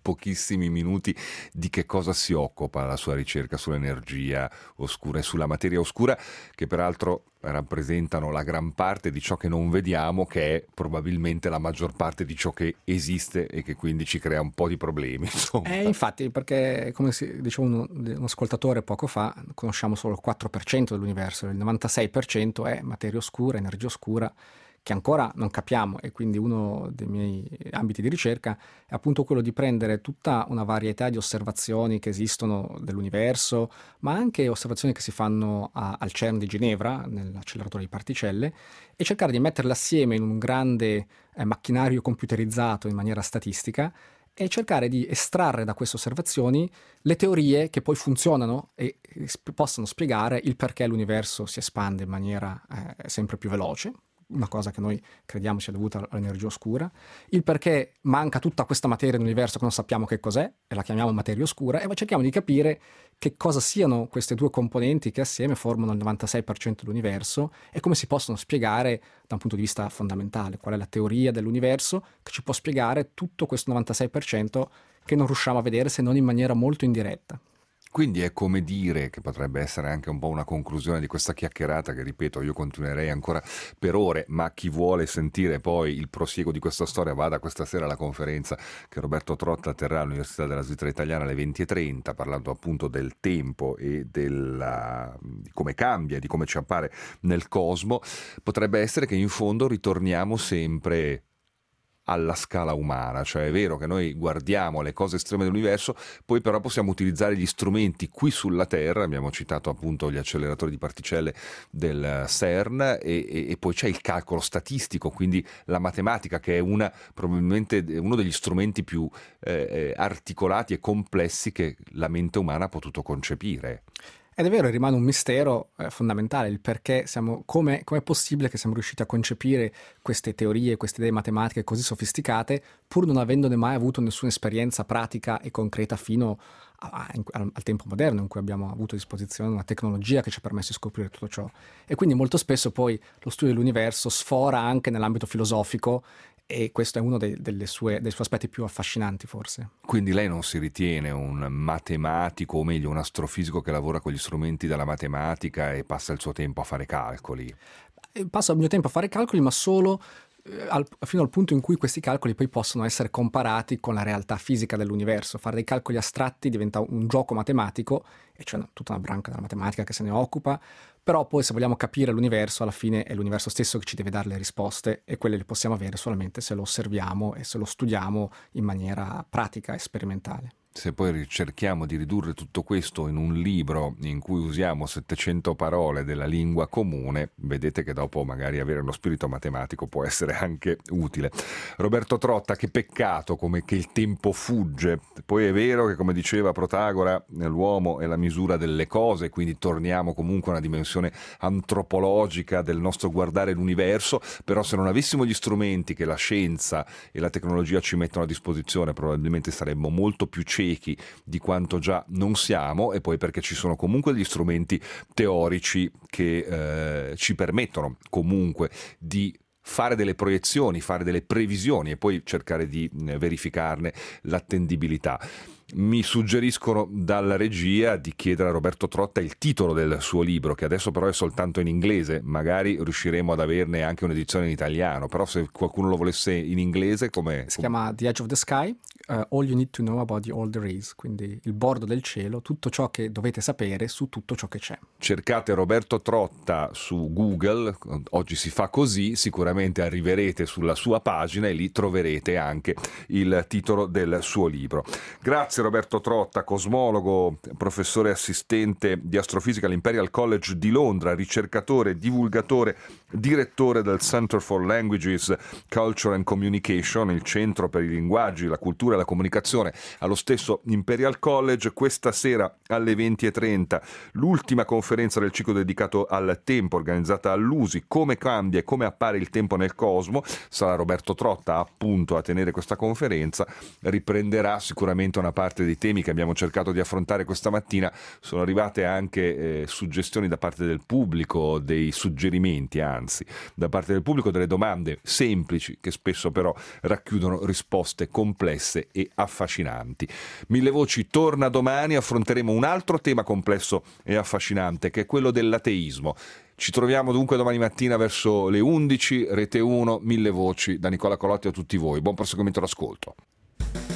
S1: pochissimi minuti di che cosa si occupa la sua ricerca sull'energia oscura e sulla materia oscura, che peraltro rappresentano la gran parte di ciò che non vediamo, che è probabilmente la maggior parte di ciò che esiste e che quindi ci crea un po' di problemi.
S2: Infatti, perché come diceva un ascoltatore poco fa, conosciamo solo il 4% dell'universo, il 96% è materia oscura, energia oscura, che ancora non capiamo, e quindi uno dei miei ambiti di ricerca è appunto quello di prendere tutta una varietà di osservazioni che esistono dell'universo, ma anche osservazioni che si fanno al CERN di Ginevra, nell'acceleratore di particelle, e cercare di metterle assieme in un grande macchinario computerizzato in maniera statistica e cercare di estrarre da queste osservazioni le teorie che poi funzionano e possono spiegare il perché l'universo si espande in maniera sempre più veloce, una cosa che noi crediamo sia dovuta all'energia oscura, il perché manca tutta questa materia nell'universo che non sappiamo che cos'è e la chiamiamo materia oscura, e cerchiamo di capire che cosa siano queste due componenti che assieme formano il 96% dell'universo e come si possono spiegare da un punto di vista fondamentale, qual è la teoria dell'universo che ci può spiegare tutto questo 96% che non riusciamo a vedere se non in maniera molto indiretta.
S1: Quindi è come dire, che potrebbe essere anche un po' una conclusione di questa chiacchierata, che ripeto, io continuerei ancora per ore, ma chi vuole sentire poi il prosieguo di questa storia vada questa sera alla conferenza che Roberto Trotta terrà all'Università della Svizzera Italiana alle 20:30, parlando appunto del tempo e di come cambia, di come ci appare nel cosmo. Potrebbe essere che in fondo ritorniamo sempre alla scala umana, cioè è vero che noi guardiamo le cose estreme dell'universo, poi però possiamo utilizzare gli strumenti qui sulla Terra, abbiamo citato appunto gli acceleratori di particelle del CERN e poi c'è il calcolo statistico, quindi la matematica, che è probabilmente uno degli strumenti più articolati e complessi che la mente umana ha potuto concepire.
S2: Ed è vero, rimane un mistero fondamentale il perché come è possibile che siamo riusciti a concepire queste teorie, queste idee matematiche così sofisticate, pur non avendone mai avuto nessuna esperienza pratica e concreta fino al tempo moderno, in cui abbiamo avuto a disposizione una tecnologia che ci ha permesso di scoprire tutto ciò. E quindi molto spesso poi lo studio dell'universo sfora anche nell'ambito filosofico, e questo è uno dei suoi aspetti più affascinanti, forse.
S1: Quindi lei non si ritiene un matematico, o meglio un astrofisico che lavora con gli strumenti della matematica e passa il suo tempo a fare calcoli?
S2: Passo il mio tempo a fare calcoli, ma solo fino al punto in cui questi calcoli poi possono essere comparati con la realtà fisica dell'universo. Fare dei calcoli astratti diventa un gioco matematico, e c'è tutta una branca della matematica che se ne occupa, però poi se vogliamo capire l'universo, alla fine è l'universo stesso che ci deve dare le risposte, e quelle le possiamo avere solamente se lo osserviamo e se lo studiamo in maniera pratica e sperimentale.
S1: Se poi cerchiamo di ridurre tutto questo in un libro in cui usiamo 700 parole della lingua comune, vedete che dopo magari avere lo spirito matematico può essere anche utile. Roberto Trotta, che peccato come che il tempo fugge. Poi è vero che, come diceva Protagora, l'uomo è la misura delle cose, quindi torniamo comunque a una dimensione antropologica del nostro guardare l'universo, però se non avessimo gli strumenti che la scienza e la tecnologia ci mettono a disposizione, probabilmente saremmo molto più ciechi di quanto già non siamo, e poi perché ci sono comunque degli strumenti teorici che ci permettono comunque di fare delle proiezioni, fare delle previsioni e poi cercare di verificarne l'attendibilità. Mi suggeriscono dalla regia di chiedere a Roberto Trotta il titolo del suo libro, che adesso però è soltanto in inglese, magari riusciremo ad averne anche un'edizione in italiano, però se qualcuno lo volesse in inglese come...
S2: Si chiama The Edge of the Sky, All You Need to Know About All There Is, quindi il bordo del cielo, tutto ciò che dovete sapere su tutto ciò che c'è.
S1: Cercate Roberto Trotta su Google, oggi si fa così, sicuramente arriverete sulla sua pagina e lì troverete anche il titolo del suo libro. Grazie Roberto Trotta, cosmologo, professore assistente di astrofisica all'Imperial College di Londra, ricercatore, divulgatore, direttore del Center for Languages, Culture and Communication, il centro per i linguaggi, la cultura e la comunicazione allo stesso Imperial College. Questa sera alle 20:30 l'ultima conferenza del ciclo dedicato al tempo, organizzata all'USI, come cambia e come appare il tempo nel cosmo. Sarà Roberto Trotta appunto a tenere questa conferenza, riprenderà sicuramente una parte dei temi che abbiamo cercato di affrontare questa mattina. Sono arrivate anche suggestioni da parte del pubblico, dei suggerimenti anzi da parte del pubblico, delle domande semplici che spesso però racchiudono risposte complesse complesse e affascinanti. Mille Voci torna domani, affronteremo un altro tema complesso e affascinante, che è quello dell'ateismo. Ci troviamo dunque domani mattina verso le 11, Rete 1, Mille Voci, da Nicola Colotti a tutti voi. Buon proseguimento d'ascolto.